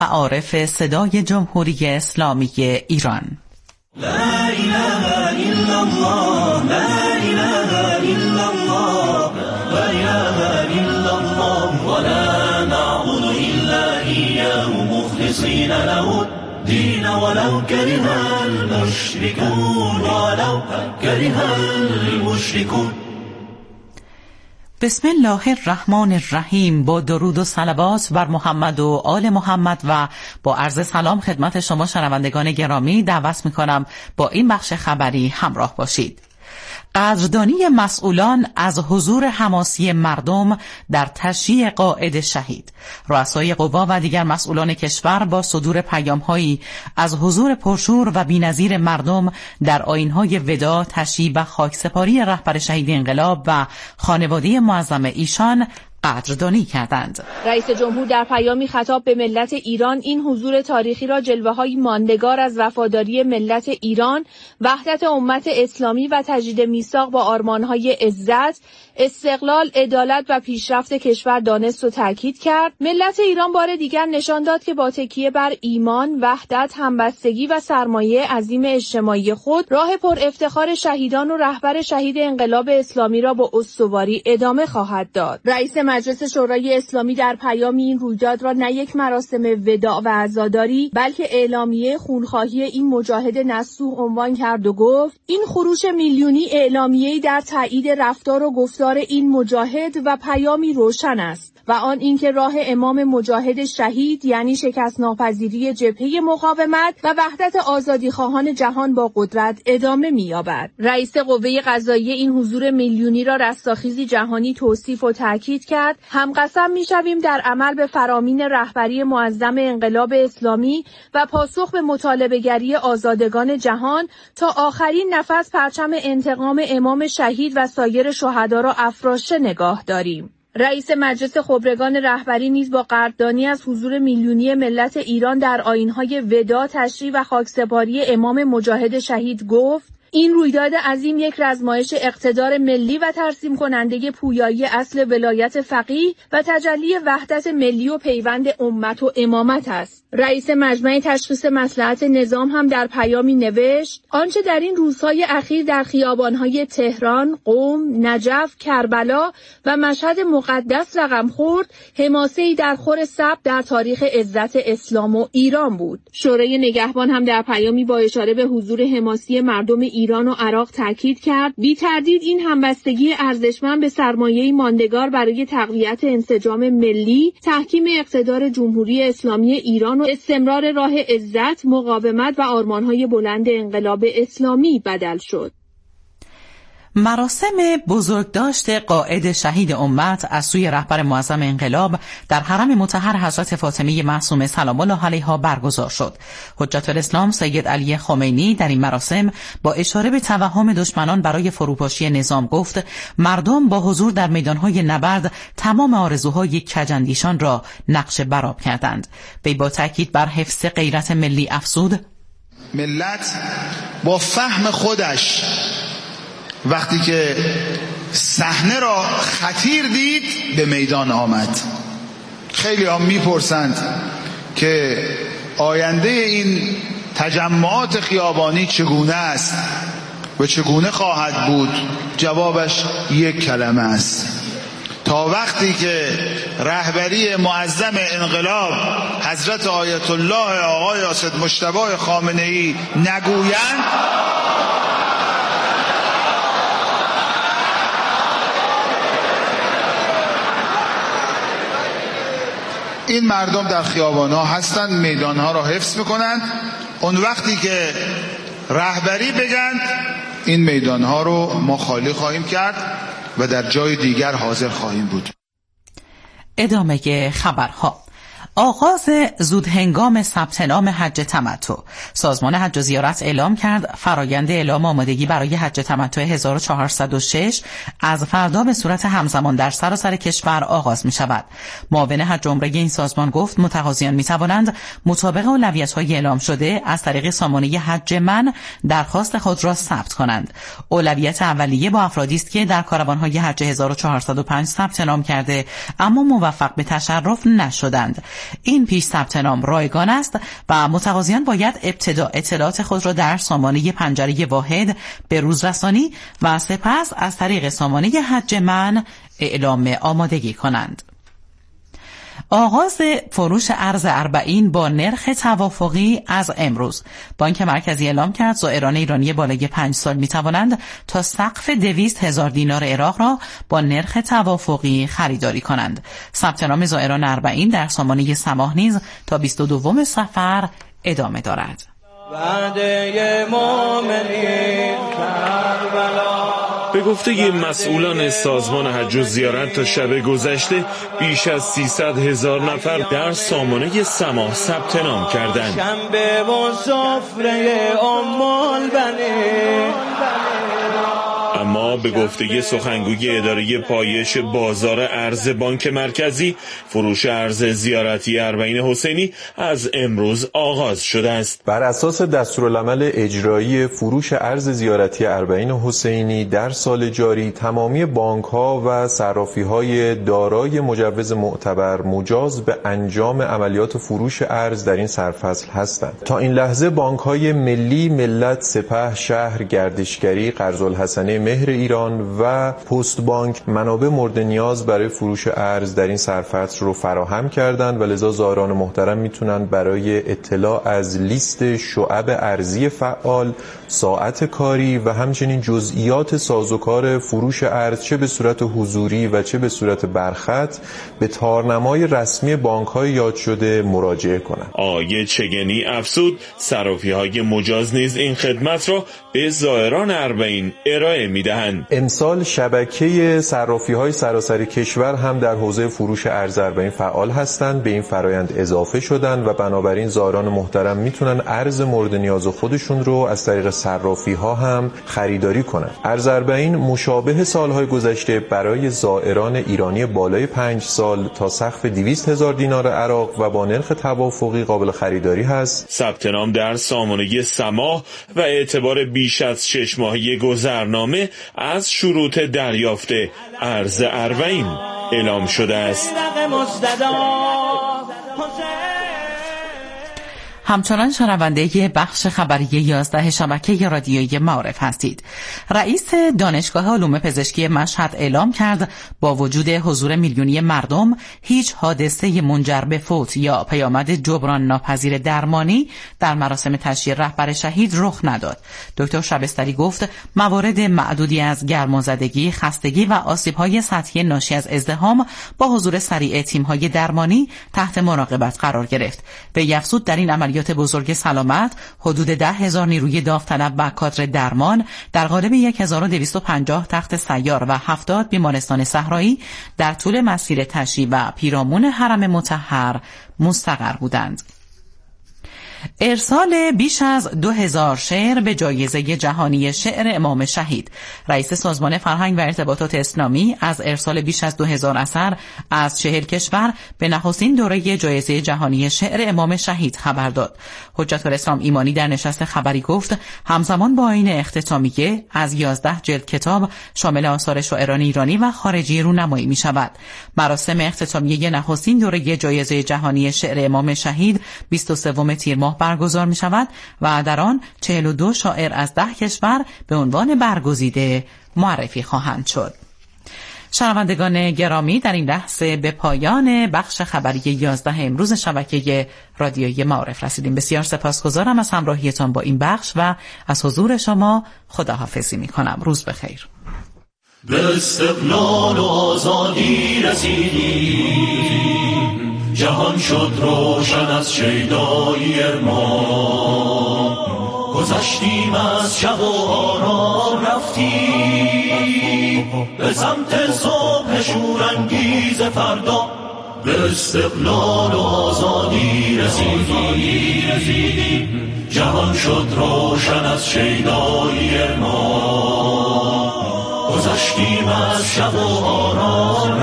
معارف صدای جمهوری اسلامی ایران. لا اله الا الله، لا اله الا الله، لا اله الا الله، ولا نعبد الا اياه مخلصين له الدين ولو كره المشركون، ولو كره المشركون. بسم الله الرحمن الرحیم. با درود و صلوات بر محمد و آل محمد و با عرض سلام خدمت شما شنوندگان گرامی دعوت می‌کنم با این بخش خبری همراه باشید. قدردانی مسئولان از حضور حماسی مردم در تشییع قائد شهید. رؤسای قوا و دیگر مسئولان کشور با صدور پیام‌هایی از حضور پرشور و بی‌نظیر مردم در آیین‌های وداع، تشییع و خاکسپاری رهبر شهید انقلاب و خانواده معظم ایشان قدردانی کردند. رئیس جمهور در پیامی خطاب به ملت ایران این حضور تاریخی را جلوه‌های ماندگار از وفاداری ملت ایران، وحدت امت اسلامی و تجدید میثاق با آرمان‌های عزت، استقلال، عدالت و پیشرفت کشور دانست و تاکید کرد. ملت ایران بار دیگر نشان داد که با تکیه بر ایمان، وحدت، همبستگی و سرمایه عظیم اجتماعی خود راه پر افتخار شهیدان و رهبر شهید انقلاب اسلامی را با استواری ادامه خواهد داد. رئیس مجلس شورای اسلامی در پیامی این رویداد را نه یک مراسم وداع و عزاداری بلکه اعلامیه خونخواهی این مجاهد نصوح عنوان کرد و گفت این خروش میلیونی اعلامیه‌ای در تایید رفتار و گفتار این مجاهد و پیامی روشن است و آن اینکه راه امام مجاهد شهید یعنی شکست ناپذیری جبهه مقاومت و وحدت آزادیخواهان جهان با قدرت ادامه می‌یابد. رئیس قوه قضاییه این حضور میلیونی را رستاخیزی جهانی توصیف و تاکید کرد. هم قسم می‌شویم در عمل به فرامین رهبری معظم انقلاب اسلامی و پاسخ به مطالبه‌گری آزادگان جهان تا آخرین نفس پرچم انتقام امام شهید و سایر شهدا را افراشته نگاه داریم. رئیس مجلس خبرگان رهبری نیز با قدردانی از حضور میلیونی ملت ایران در آیین‌های وداع، تشییع و خاکسپاری امام مجاهد شهید گفت این رویداد عظیم یک رزمایش اقتدار ملی و ترسیم کننده پویایی اصل ولایت فقیه و تجلی وحدت ملی و پیوند امت و امامت است. رئیس مجمع تشخیص مصلحت نظام هم در پیامی نوشت آنچه در این روزهای اخیر در خیابانهای تهران، قم، نجف، کربلا و مشهد مقدس رقم خورد، حماسه‌ای در خور ثبت در تاریخ عزت اسلام و ایران بود. شورای نگهبان هم در پیامی با اشاره به حضور حماسی مردم ایران و عراق تاکید کرد بی تردید این همبستگی ارزشمند به سرمایه‌ای ماندگار برای تقویت انسجام ملی، تحکیم اقتدار جمهوری اسلامی ایران و استمرار راه عزت، مقاومت و آرمان‌های بلند انقلاب اسلامی بدل شد. مراسم بزرگداشت قائد شهید امت از سوی رهبر معظم انقلاب در حرم مطهر حضرت فاطمه معصومه سلام الله علیها برگزار شد. حجت الاسلام سید علی خمینی در این مراسم با اشاره به توهم دشمنان برای فروپاشی نظام گفت مردم با حضور در میدانهای نبرد تمام آرزوهای کج‌اندیشان را نقش برآب کردند. وی با تاکید بر حفظ غیرت ملی افزود ملت با فهم خودش وقتی که صحنه را خطیر دید به میدان آمد. خیلی ها میپرسند که آینده این تجمعات خیابانی چگونه است و چگونه خواهد بود؟ جوابش یک کلمه است: تا وقتی که رهبری معظم انقلاب حضرت آیت الله آقای اسد مجتبی خامنه‌ای نگویند این مردم در خیابان‌ها هستند، میدان‌ها را حفظ می‌کنند. اون وقتی که رهبری بگند این میدان‌ها رو ما خالی خواهیم کرد و در جای دیگر حاضر خواهیم بود. ادامه خبرها. آغاز زودهنگام ثبت نام حج تمتع. سازمان حج و زیارت اعلام کرد فرایند اعلام آمادگی برای حج تمتع 1406 از فردا به صورت همزمان در سراسر کشور آغاز می شود. معاون حج عمره این سازمان گفت متقاضیان می توانند مطابق اولویت‌های اعلام شده از طریق سامانه حج من درخواست خود را ثبت کنند. اولویت اولیه با افرادی است که در کاروان‌های حج 1405 ثبت نام کرده اما موفق به تشرف نشدند. این پیش ثبت نام رایگان است و متقاضیان باید ابتدا اطلاعات خود را در سامانه پنجره واحد به روز رسانی و سپس از طریق سامانه حج من اعلام آمادگی کنند. آغاز فروش ارز اربعین با نرخ توافقی از امروز. بانک مرکزی اعلام کرد زائران ایرانی بالای 5 سال می توانند تا سقف 200,000 دینار عراق را با نرخ توافقی خریداری کنند. ثبت نام زائران اربعین در سامانه سماح نیز تا 22 صفر ادامه دارد. به گفته مسئولان سازمان حج و زیارت تا شب گذشته بیش از 300,000 نفر در سامانه سماح ثبت نام کردند. شنبه و سفره اما به گفته سخنگوی اداره پایش بازار ارز بانک مرکزی، فروش ارز زیارتی اربعین حسینی از امروز آغاز شده است. بر اساس دستورالعمل اجرایی فروش ارز زیارتی اربعین حسینی در سال جاری، تمامی بانک‌ها و صرافی‌های دارای مجوز معتبر مجاز به انجام عملیات فروش ارز در این سرفصل هستند. تا این لحظه بانک‌های ملی، ملت، سپه، شهر، گردشگری، قرض‌الحسنه مهر ایران و پست بانک منابع مورد نیاز برای فروش ارز در این سرفصل رو فراهم کردند و لذا زائران محترم میتونن برای اطلاع از لیست شعب ارزی فعال، ساعت کاری و همچنین جزئیات سازوکار فروش ارز چه به صورت حضوری و چه به صورت برخط به تارنمای رسمی بانک‌های یاد شده مراجعه کنند. آیه چگنی افزود صرافی‌های مجاز نیز این خدمت را به زائران اربعین ارائه میدهند. امسال شبکه صرافی‌های سراسر کشور هم در حوزه فروش ارز اربعین فعال هستند، به این فرایند اضافه شدند و بنابراین زائران محترم میتونن ارز مورد نیاز خودشون رو از طریق صرافی‌ها هم خریداری کنند. ارز اربعین مشابه سالهای گذشته برای زائران ایرانی بالای 5 سال تا سقف 200,000 دینار عراق و با نرخ توافقی قابل خریداری هست. ثبت نام در سامانه سماح و اعتبار بیش از 6 ماهه گذرنامه از شروط دریافت ارز اربعین اعلام شده است. همچنان شنونده بخش خبری 11 شبکه رادیویی معارف هستید. رئیس دانشگاه علوم پزشکی مشهد اعلام کرد با وجود حضور میلیونی مردم هیچ حادثه منجر به فوت یا پیامد جبران ناپذیر درمانی در مراسم تشییع رهبر شهید رخ نداد. دکتر شبستری گفت موارد معدودی از گرمازدگی، خستگی و آسیب‌های سطحی ناشی از ازدحام با حضور سریع تیم‌های درمانی تحت مراقبت قرار گرفت. به افزود در این عملیات بزرگ سلامت حدود 10,000 نیروی داوطلب و کادر درمان در قالب 1250 تخت سیار و 70 بیمارستان صحرایی در طول مسیر تشییع و پیرامون حرم مطهر مستقر بودند. ارسال بیش از 2000 شعر به جایزه جهانی شعر امام شهید. رئیس سازمان فرهنگ و ارتباطات اسلامی از ارسال بیش از 2000 اثر از 40 کشور به نخستین دوره جایزه جهانی شعر امام شهید خبر داد. حجت الاسلام ایمانی در نشست خبری گفت همزمان با آیین اختتامیه از 11 جلد کتاب شامل آثار شاعران ایرانی و خارجی رونمایی می شود. مراسم اختتامیه نخستین دوره جایزه جهانی شعر امام شهید 23 تیر ماه برگزار می شود و در آن 42 شاعر از 10 کشور به عنوان برگزیده معرفی خواهند شد. شنوندگان گرامی، در این لحظه به پایان بخش خبری 11 امروز شبکه رادیویی معارف رسیدیم. بسیار سپاسگزارم از همراهیتان با این بخش و از حضور شما خداحافظی می کنم. روز بخیر. به استقلال و آزادی رسیدیم، جهان شد روشن از شیدایی ارمان، گذشتیم از شب و آرام رفتیم به سمت صبح شورانگیز فردا. به استقلال و آزادی رسیدیم، جهان شد روشن از شیدایی ارمان، گذشتیم از شب و آرام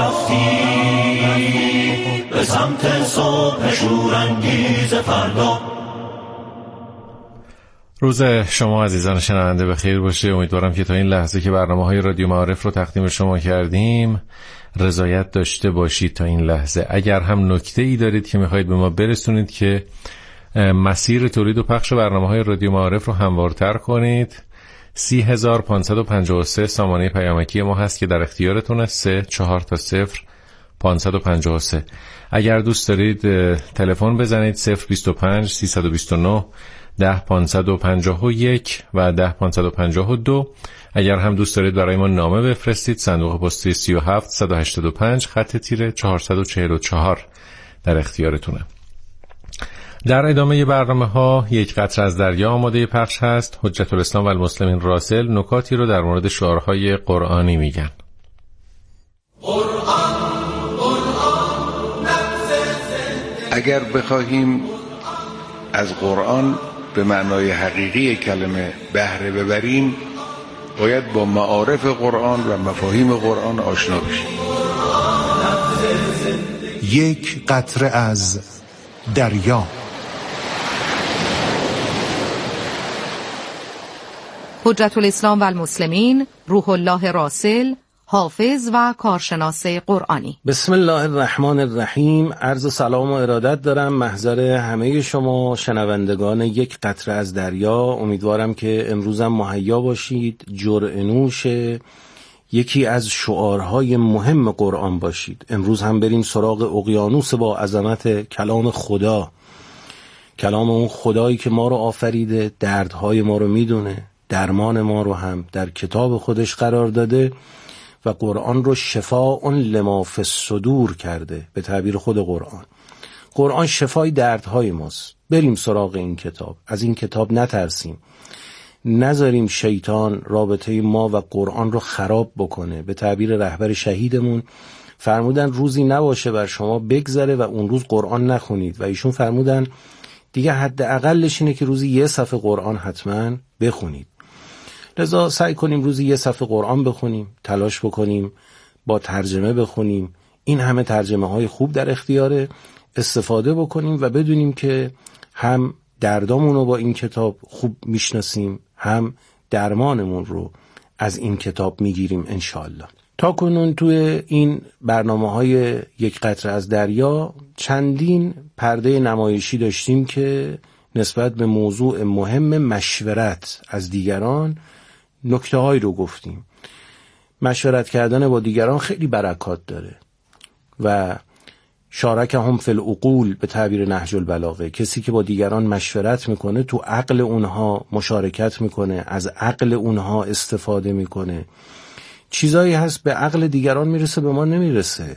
رفتیم به سمت صبح شورانگیز فردا. روز شما عزیزان شنونده بخیر باشه. امیدوارم که تا این لحظه که برنامه‌های رادیو معارف رو تقدیم شما کردیم رضایت داشته باشید. تا این لحظه اگر هم نکته‌ای دارید که می‌خواید به ما برسونید که مسیر تولید و پخش برنامه‌های رادیو معارف رو هموارتر کنید، 30553 سامانه پیامکی ما هست که در اختیارتونه، 3400553. اگر دوست دارید تلفن بزنید 025 329 10551 و 10552. اگر هم دوست دارید برای ما نامه بفرستید، صندوق پستی 37185 خط تیره 444 در اختیارتونه. در ادامه برنامه ها یک قطره از دریا آماده پخش هست. حجت الاسلام و المسلمین راسل نکاتی رو در مورد شعارهای قرآنی میگن. اگر بخواهیم از قرآن به معنای حقیقی کلمه بهره ببریم، باید با معارف قرآن و مفاهیم قرآن آشنا بشیم. یک قطره از دریا. حجت الاسلام و المسلمین روح الله راسل، حافظ و کارشناس قرآنی. بسم الله الرحمن الرحیم. عرض سلام و ارادت دارم محضر همه شما شنوندگان یک قطره از دریا. امیدوارم که امروزم مهیا باشید، جرعه نوش یکی از شعارهای مهم قرآن باشید. امروز هم بریم سراغ اقیانوس با عظمت کلام خدا، کلام اون خدایی که ما رو آفریده، دردهای ما رو میدونه، درمان ما رو هم در کتاب خودش قرار داده و قرآن رو شفاء لما فی الصدور کرده. به تعبیر خود قرآن شفای دردهای ماست. بریم سراغ این کتاب، از این کتاب نترسیم، نذاریم شیطان رابطه ما و قرآن رو خراب بکنه. به تعبیر رهبر شهیدمون فرمودن روزی نباشه بر شما بگذره و اون روز قرآن نخونید، و ایشون فرمودن دیگه حداقلش اینه که روزی یه صفحه قرآن حتما بخونید. لذا سعی کنیم روزی یه صفحه قرآن بخونیم، تلاش بکنیم با ترجمه بخونیم. این همه ترجمه های خوب در اختیاره، استفاده بکنیم و بدونیم که هم دردامون رو با این کتاب خوب میشناسیم، هم درمانمون رو از این کتاب میگیریم انشاءالله. تا کنون توی این برنامه‌های یک قطره از دریا چندین پرده نمایشی داشتیم که نسبت به موضوع مهم مشورت از دیگران نکته‌هایی رو گفتیم. مشورت کردن با دیگران خیلی برکات داره و شارکهم فی العقول به تعبیر نهج البلاغه. کسی که با دیگران مشورت میکنه تو عقل اونها مشارکت میکنه، از عقل اونها استفاده میکنه. چیزایی هست به عقل دیگران میرسه به ما نمیرسه،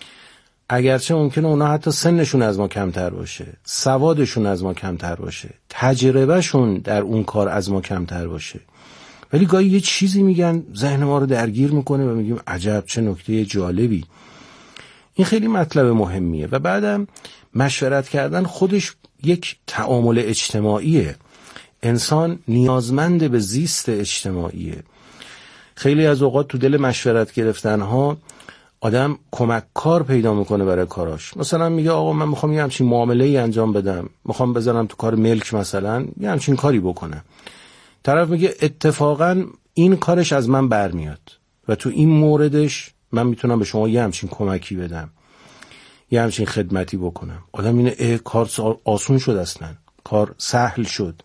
اگرچه ممکنه اونا حتی سنشون از ما کمتر باشه، سوادشون از ما کمتر باشه، تجربهشون در اون کار از ما کمتر باشه، ولی گاهی یه چیزی میگن ذهن ما رو درگیر میکنه و میگیم عجب چه نکته جالبی. این خیلی مطلب مهمیه. و بعدم مشورت کردن خودش یک تعامل اجتماعیه. انسان نیازمند به زیست اجتماعیه. خیلی از اوقات تو دل مشورت گرفتن ها آدم کمک کار پیدا میکنه برای کاراش. مثلا میگه آقا من میخوام یه همچین معامله ای انجام بدم، میخوام بزنم تو کار ملک، مثلا یه همچین کاری بکنم. طرف میگه اتفاقا این کارش از من برمیاد و تو این موردش من میتونم به شما یه همچین کمکی بدم، یه همچین خدمتی بکنم. آدم اینه کار آسون شد، اصلا کار سهل شد.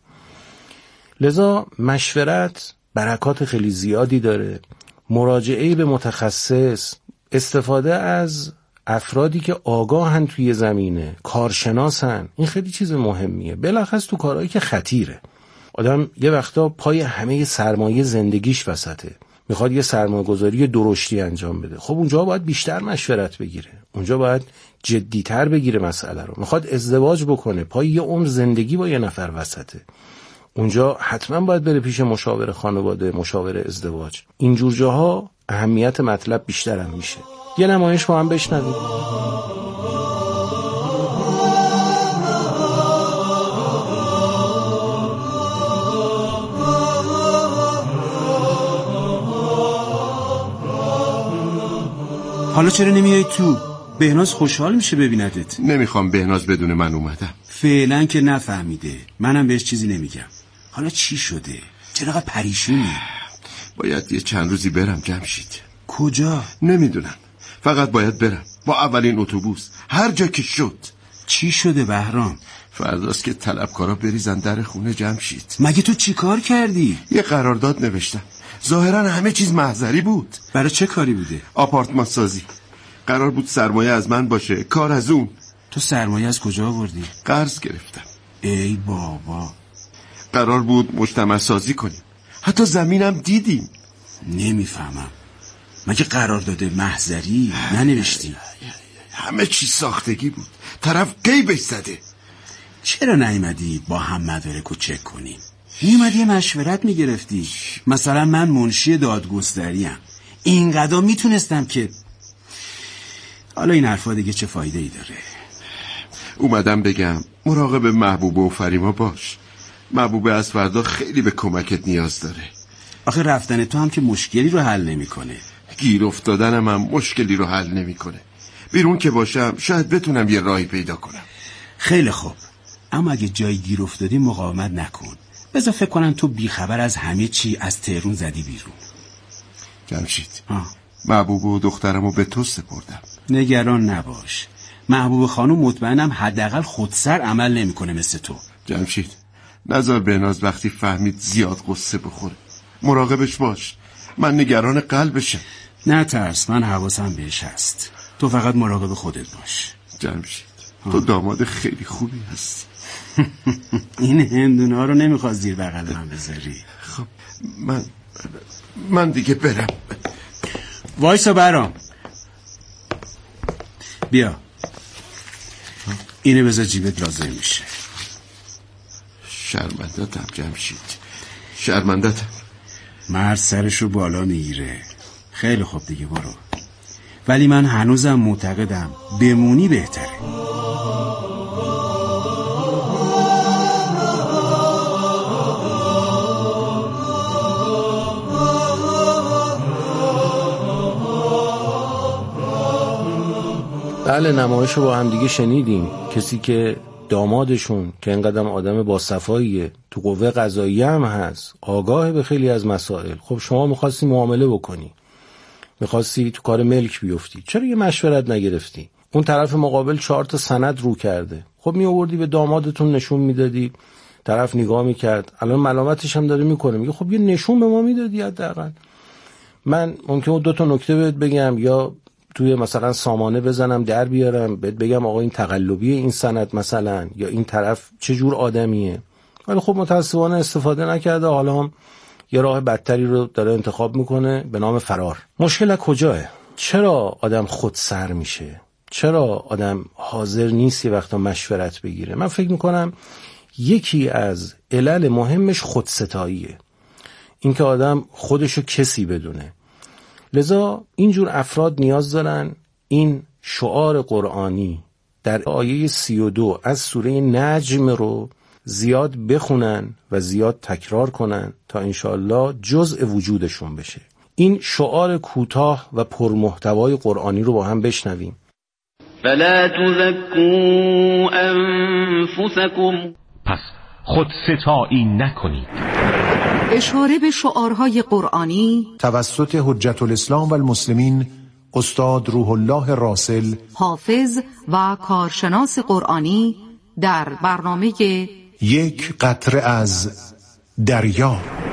لذا مشورت برکات خیلی زیادی داره. مراجعه به متخصص، استفاده از افرادی که آگاهن توی زمینه، کارشناسن، این خیلی چیز مهمیه. بلخص تو کارهایی که خطیره. آدم یه وقتا پای همه سرمایه زندگیش وسطه، میخواد یه سرمایه‌گذاری درشتی انجام بده. خب اونجا باید بیشتر مشورت بگیره، اونجا باید جدی‌تر بگیره مسئله رو. میخواد ازدواج بکنه، پای یه عمر زندگی با یه نفر وسطه، اونجا حتما باید بره پیش مشاور خانواده، مشاور ازدواج. اینجور جاها اهمیت مطلب بیشتر هم میشه. یه نمایش با هم بشنویم. حالا چرا نمیای تو؟ بهناز خوشحال میشه ببیندت. نمیخوام بهناز بدون من اومدم. فعلا که نفهمیده، منم بهش چیزی نمیگم. حالا چی شده؟ چرا قد پریشونی؟ باید یه چند روزی برم جمشید. کجا؟ نمیدونم، فقط باید برم با اولین اتوبوس هر جا که شد. چی شده بهرام؟ فرداست که طلبکارا بریزن در خونه جمشید. مگه تو چی کار کردی؟ یه قرارداد نوشتم، ظاهرا همه چیز محضری بود. برای چه کاری بوده؟ آپارتمان سازی. قرار بود سرمایه از من باشه، کار از اون. تو سرمایه از کجا آوردی؟ قرض گرفتم. ای بابا. قرار بود مجتمع سازی کنیم، حتی زمینم دیدیم. نمیفهمم، مگه قرارداد محضری ننوشتی؟ همه چی ساختگی بود، طرف قیبش زده. چرا نیومدی با هم مدارکو چک کنیم؟ میومدی مشورت میگرفتی. مثلا من منشی دادگستریم، اینقدر میتونستم که... حالا این حرفا دیگه چه فایده ای داره؟ اومدم بگم مراقب محبوبه و فریما باش. محبوبه از فردا خیلی به کمکت نیاز داره. آخه رفتن تو هم که مشکلی رو حل نمیکنه. گیر افتادنم هم مشکلی رو حل نمیکنه. بیرون که باشم شاید بتونم یه راهی پیدا کنم. خیلی خوب، اما اگه جای گیر افتادی مقاومت نکن. بذار فکر کنم تو بیخبر از همه چی از تهرون زدی بیرون. جمشید، محبوب و دخترمو به تو سپردم. نگران نباش، محبوب خانم مطمئنم حداقل خودسر عمل نمیکنه مثل تو. جمشید، نذار بهناز وقتی فهمید زیاد قصه بخوره. مراقبش باش، من نگران قلبشم. نه ترس، من حواسم بهش هست. تو فقط مراقب خودت باش. جمشید، تو داماد خیلی خوبی هستی. این هندونه ها رو نمیخواست زیر بغل من بذاری. خب من دیگه برم. وایسا برام، بیا اینو بذار جیبت، لازم میشه. شرمندتم جمشید، شرمندتم. مرد سرشو بالا میگیره. خیلی خوب دیگه برو، ولی من هنوزم معتقدم بمونی بهتره. بله، نمایش رو با هم دیگه شنیدیم. کسی که دامادشون که اینقدر آدم با صفاییه، تو قوه قضاییه هم هست، آگاه به خیلی از مسائل. خب شما میخواستی معامله بکنی، میخواستی تو کار ملک بیفتی، چرا یه مشورت نگرفتی؟ اون طرف مقابل 4 تا سند رو کرده، خب میآوردی به دامادتون نشون میدادی، طرف نگاه میکرد. الان ملامتش هم داره میکنه، میگه خب یه نشون به ما میدادی حداقل. من ممکنه 2 تا نکته بهت بگم، یا توی مثلا سامانه بزنم در بیارم بهت بگم آقا این تقلبی این سند مثلا، یا این طرف چه جور آدمیه. ولی خب متاسفانه استفاده نکرده، حالا هم یه راه بدتری رو داره انتخاب میکنه به نام فرار. مشکل کجاه؟ چرا آدم خود سر میشه؟ چرا آدم حاضر نیست یه وقتا مشورت بگیره؟ من فکر میکنم یکی از علل مهمش خودستاییه، این که آدم خودشو کسی بدونه. لذا اینجور افراد نیاز دارن این شعار قرآنی در آیه 32 از سوره نجم رو زیاد بخونن و زیاد تکرار کنن تا انشاءالله جزء وجودشون بشه. این شعار کوتاه و پرمحتوای قرآنی رو با هم بشنویم. فلا تزکوا انفسکم، پس خود ستایی نکنید. اشاره به شعارهای قرآنی توسط حجت الاسلام و المسلمین استاد روح الله راسل، حافظ و کارشناس قرآنی، در برنامه یک قطره از دریا.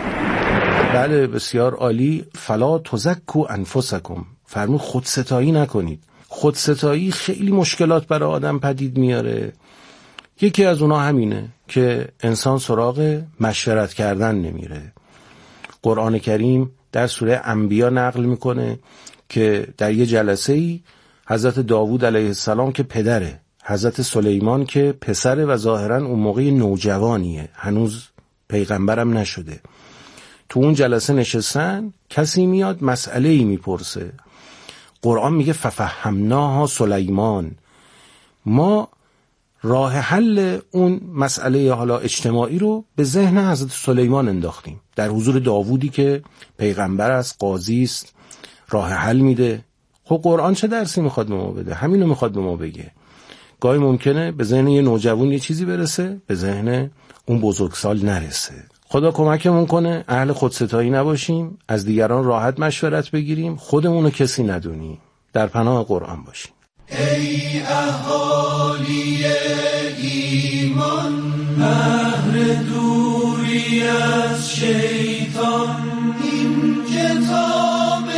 بله بسیار عالی. فلا تزکوا انفسکم، فرمود خودستایی نکنید. خودستایی خیلی مشکلات برای آدم پدید میاره. یکی از اونا همینه که انسان سراغ مشورت کردن نمیره. قرآن کریم در سوره انبیا نقل میکنه که در یه جلسه‌ای حضرت داوود علیه السلام که پدره، حضرت سلیمان که پسره و ظاهراً اون موقع نوجوانیه، هنوز پیغمبرم نشده، تو اون جلسه نشستن، کسی میاد مسئله‌ای میپرسه. قرآن میگه ففهمناها سلیمان، ما راه حل اون مسئله حالا اجتماعی رو به ذهن حضرت سلیمان انداختیم، در حضور داوودی که پیغمبر است، قاضی است، راه حل میده. خب قرآن چه درسی میخواد به ما بده؟ همینو میخواد به ما بگه. گاهی ممکنه به ذهن یه نوجوان یه چیزی برسه، به ذهن اون بزرگسال نرسه. خدا کمکمون کنه اهل خودستایی نباشیم، از دیگران راحت مشورت بگیریم، خودمونو کسی ندونیم، در پناه قرآن باشیم. ای اهالی ایمان، بهر دوری از شیطان، این کتاب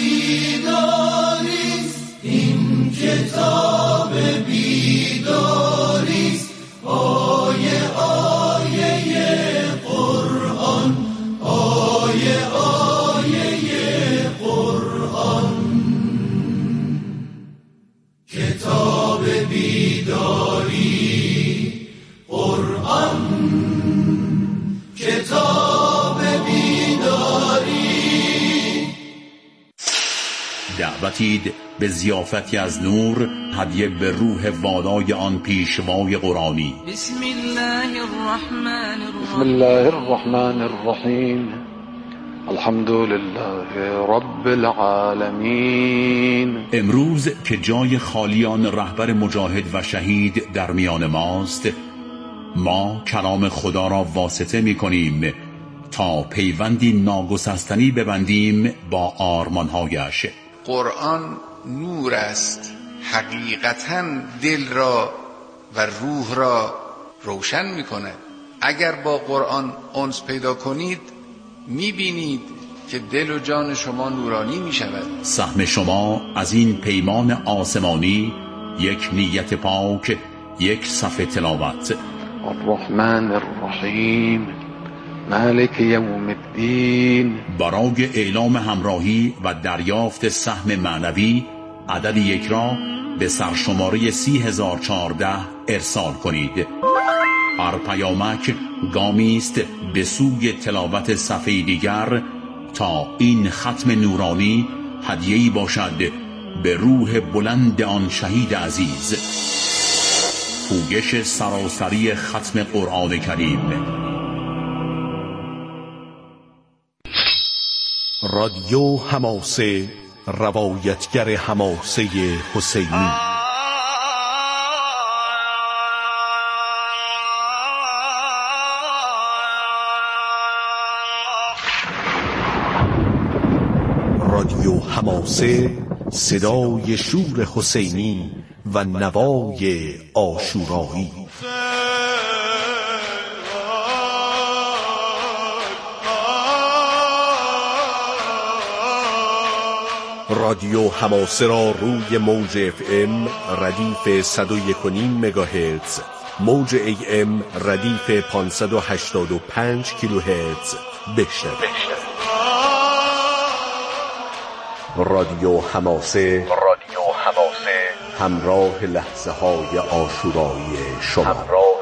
بیداریست، این کتاب بیداریست، آیه آیه قرآن، آیه آیه قرآن، کتاب بیداری قرآن، کتاب بیداری. دعوتید به ضیافتی از نور، هدیه به روح والای آن پیشوای قرآنی. بسم الله الرحمن الرحیم. بسم الله الرحمن الرحیم. الحمد لله رب العالمین. امروز که جای خالیان رهبر مجاهد و شهید در میان ماست، ما کلام خدا را واسطه می کنیم تا پیوندی ناگسستنی ببندیم با آرمانهایش. قرآن نور است، حقیقتاً دل را و روح را روشن می کند. اگر با قرآن انس پیدا کنید میبینید که دل و جان شما نورانی می شود. سهم شما از این پیمان آسمانی یک نیت پاک، یک صفحه تلاوت. الرحمن الرحیم مالک یوم الدین. برای اعلام همراهی و دریافت سهم معنوی عدد یک را به سرشماره 30014 ارسال کنید. هر پیامک گامی است به سوی تلاوت صفحه دیگر تا این ختم نورانی هدیه‌ای باشد به روح بلند آن شهید عزیز. پویش سراسری ختم قرآن کریم. رادیو حماسه، روایتگر حماسه حسینی. رادیو حماسه، صدای شور حسینی و نوای عاشورایی. رادیو حماسه را روی موج FM ردیف 101.5 مگاهرتز، موج AM ردیف 585 کیلوهرتز بشنوید. رادیو حماسه، همراه لحظه های عاشورایی شما.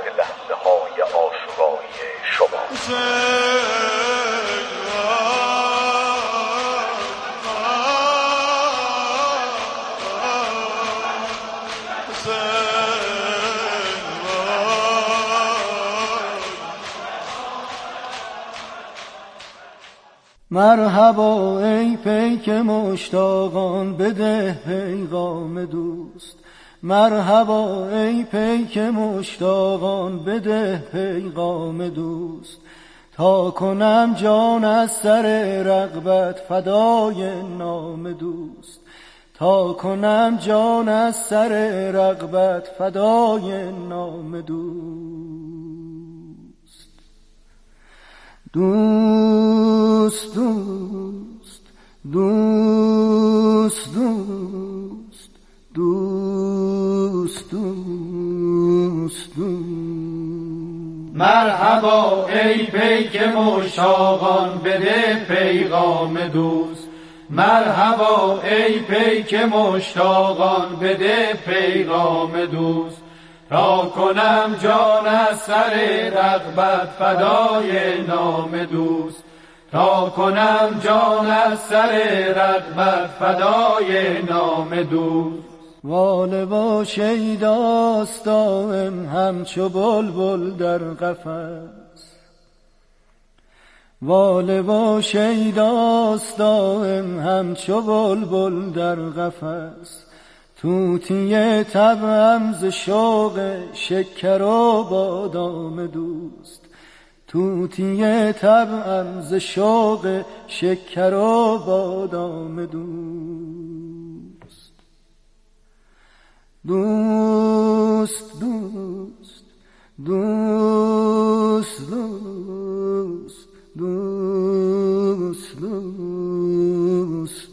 مرحبا ای پیک مشتاقان، بده پیغام دوست. مرحبا ای پیک مشتاقان، بده پیغام دوست. تا کنم جان از سر رغبت فدای نام دوست. تا کنم جان از سر رغبت فدای نام دوست. دوست دوست دوست دوست دوست دوست دوست. مرحبا ای پیک مشتاقان، بده پیغام دوست. مرحبا ای پیک مشتاقان، بده پیغام دوست. تا کنم جان از سر رغبت فدای نام دوست. تا کنم جان از سر رغبت فدای نام دوست. واله با شیداست دائم همچو بلبل در قفس. واله با شیداست دائم همچو بلبل در قفس. طوطی طبعم ز شوق شکر و بادام دوست. توتی طبعم ز شوق شکر و بادام دوست. دوست دوست دوست دوست دوست دوست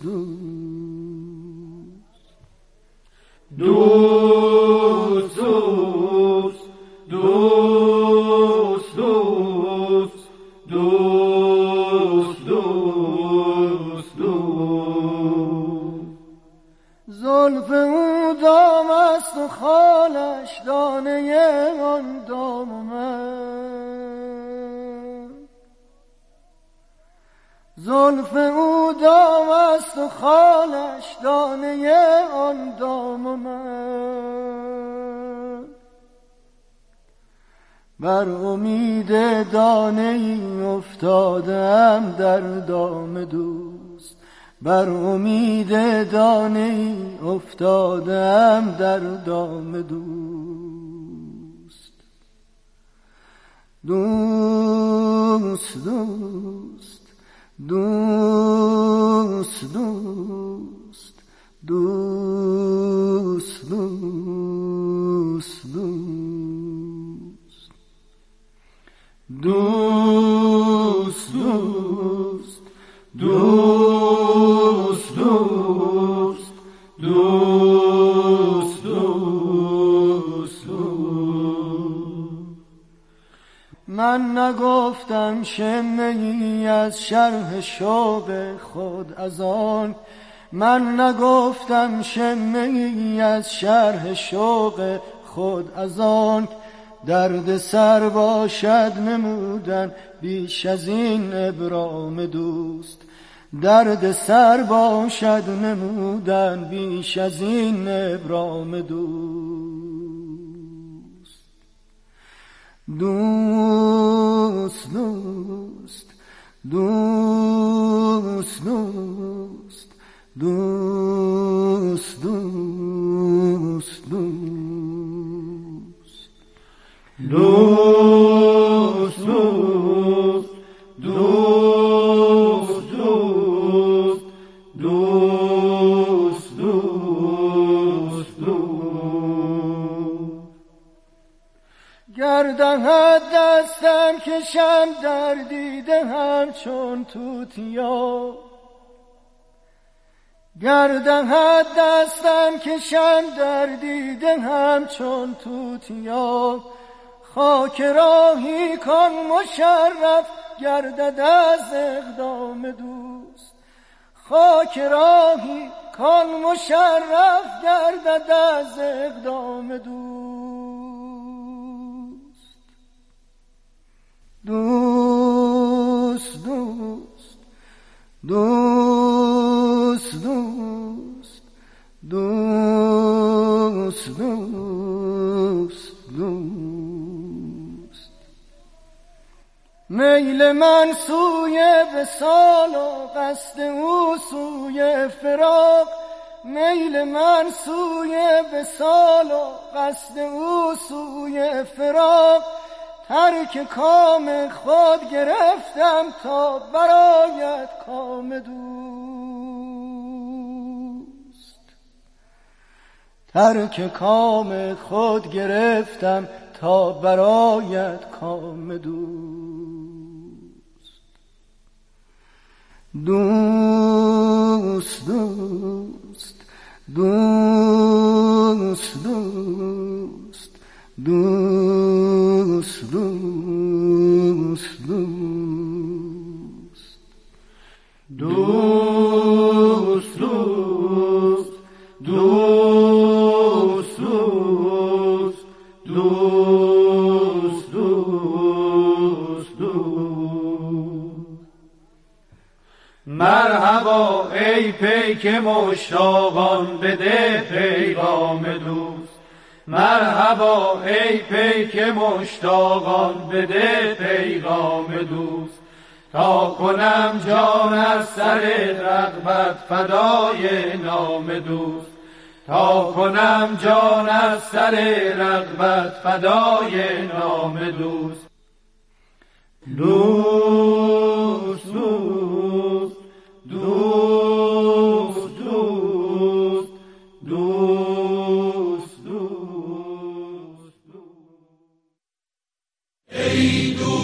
دوست دوست دوست دوست دوست دوست دوست. زلف او دام است و خالش دانه آن دام من. زلف او دام است و خالش دانه آن دام من. بر امید دانه ای افتادم در دام دوست. بر امید دانه ای افتادم در دام دوست. دوست دوست دوست دوست دوست دوست دوست دوست دوست دوست دوست دوست دوست. من نگفتم شمه‌ای از شرح شوق خود از آن. من نگفتم شمه‌ای از شرح شوق خود از آن. درد سر باشد نمودن بیش از این ابرام دوست. درد سر باشد نمودن بیش از این ابرام دوست. دوست دوست دوست دوست دوست دوست دوست دوست دوست دوست دوست دوست دوست. گردهد دستم کشم در دیده همچون توتیا. گردهد دستم کشم در دیده همچون توتیا. خاک راهی کن مشرف گردد از اقدام دوست. خاک راهی کن مشرف گردد از اقدام دوست. دوست دوست دوست دوست دوست دوست دوست. میل من سوی وصال و قصد او سوی فراق. میل من سوی وصال و قصد او سوی فراق. ترک کام خود گرفتم تا برایت کام دوست. ترک کام خود گرفتم تا برایت کام دوست. دوست دوست دوست دوست دوست دوست دوست دوست دوست دوست دوست دوست دوست. مرحبا ای پیک مشتاقان بده پیغام دوست. مرحبا ای پیک مشتاقان بده پیغام دوست. تا کنم جان از سر رغبت فدای نام دوست. تا کنم جان از سر رغبت فدای نام دوست. نور